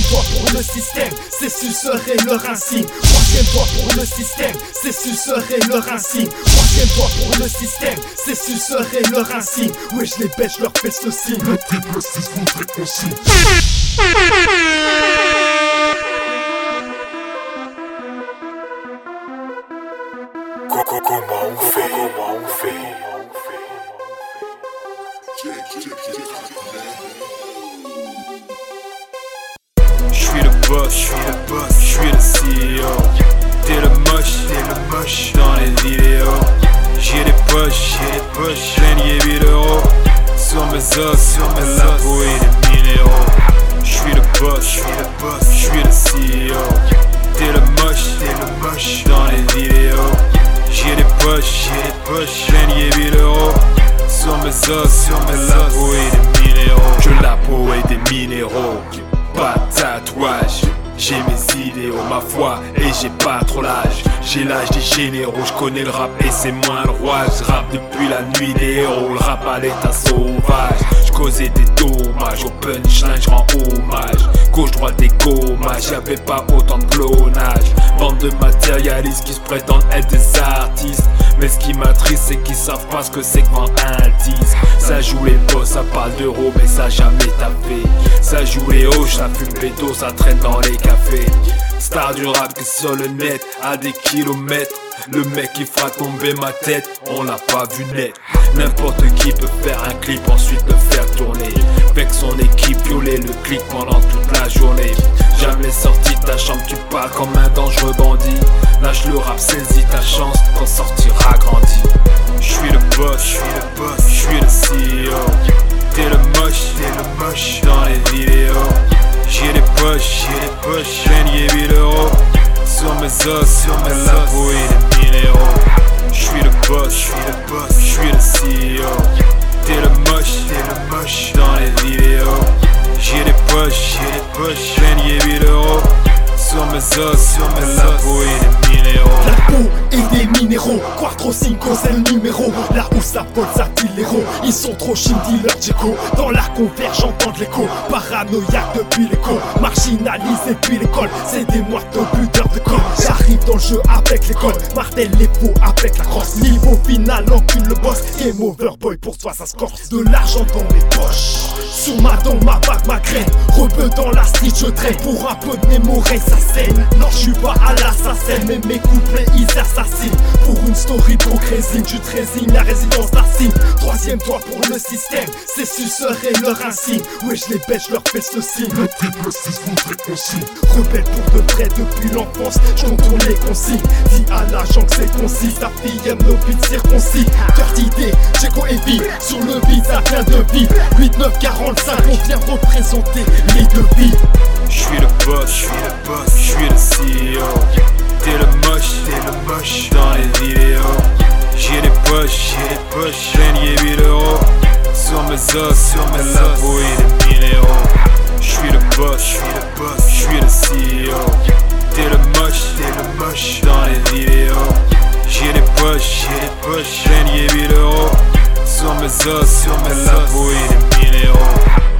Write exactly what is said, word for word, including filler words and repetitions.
fois pour le système, c'est sucerait leur insigne. Troisième fois pour le système, c'est sucerait leur insigne. Troisième fois pour le système, c'est sucerait leur insigne. Ouais, je les bête, je leur fais ce signe. Le triple six voudrait qu'on signe. Coco, comment on fait? Comment on fait? J'suis le boss, j'suis le boss, j'suis le C E O. T'es le moche, t'es le moche dans les vidéos. J'ai des poches, j'ai des poches, plein de d'euros. Sur mes os, sur mes os, et des minéraux. J'suis le boss, j'suis le boss, j'suis le C E O. T'es le moche, t'es le moche dans les vidéos. J'ai des poches, j'ai des poches, plein de d'euros. Sur mes os, sur mes os, et des minéraux. Je la peau et des minéraux. Pas de tatouage, j'ai mes idéaux, ma foi, et j'ai pas trop l'âge. J'ai l'âge des généraux, je connais le rap et c'est moins le roi. Je rappe depuis la nuit des héros, le rap à l'état sauvage. Je causais des dommages, au punchline je rends hommage. Gauche, droite des gommages, y'avait pas autant de clonage. Bande de matérialistes qui se prétendent être des artistes. Mais ce qui m'attriste c'est qu'ils savent pas ce que c'est que vendre un disque. Ça joue les boss, ça parle d'euros mais ça jamais tapé. Ça joue les hauts, ça fume béto, ça traîne dans les cafés. Star du rap qui est sur le net, à des kilomètres. Le mec qui fera tomber ma tête, on l'a pas vu net. N'importe qui peut faire un clip, ensuite le faire tourner. Avec son équipe, violer le clic pendant toute la journée. Jamais sorti de ta chambre, tu parles comme un dangereux bandit. Lâche le rap, saisis ta chance, t'en sortiras grandi. J'suis le boss, j'suis le boss, j'suis le C E O. T'es le moche, t'es le moche dans les vidéos. J'ai des poches, j'ai des poches, plein de d'euros. Sur mes os, sur mes os, et des minéraux. J'suis le boss, j'suis le boss, j'suis le C E O. T'es le moche, t'es le moche dans les vidéos. J'ai des poches, j'ai des poches, plein de d'euros. Sur mes os, sur mes os, et des minéraux. La peau et des minéraux, Quattro cinco c'est le numéro. Là où ça vole, ça tue l'héros. Ils sont trop chim dealer Djeko. Dans la converge, j'entends de l'écho. Paranoïaque depuis l'écho, marginalisé depuis l'école. C'est des moites au buteur de corps. J'arrive dans le jeu avec l'école, martèle les faux avec la crosse. Niveau final, encule le boss. Game over boy, pour toi ça se corse. De l'argent dans mes poches, sur ma dent, ma bague, ma graine. Rebeu dans la street, je traîne. Pour un peu de mémoire, ça scène. Non, je suis pas à l'assassin, mais mes couplets ils assassinent. Pour une story trop crésine, tu te résignes, la résidence d'assigne. Troisième toit pour le système, c'est sucerait leur insigne. Ouais, je les bête, je leur fais ce signe. Le triple six voudrait qu'on signe. Rebelle pour de vrai depuis l'enfance, je contourne les consignes. Dis à l'agent que c'est concis, sa fille aime nos beats circoncis. Dirty D, Djeko et V, sur le beat ça vient de vie. Huit neuf quarante-cinq, on vient représenter les deux vies. J'suis le boss, j'suis le boss, j'suis le C E O. T'es le moche, t'es le moche dans les vidéos. J'ai des poches, j'ai des poches, plein de d'euros. Sur mes os, sur mes os, et des minéraux. J'suis le boss, j'suis le boss, j'suis le C E O. T'es le moche, t'es le moche dans les vidéos. J'ai des poches, j'ai des poches, plein de d'euros. Sur mes os, sur mes os, et des minéraux.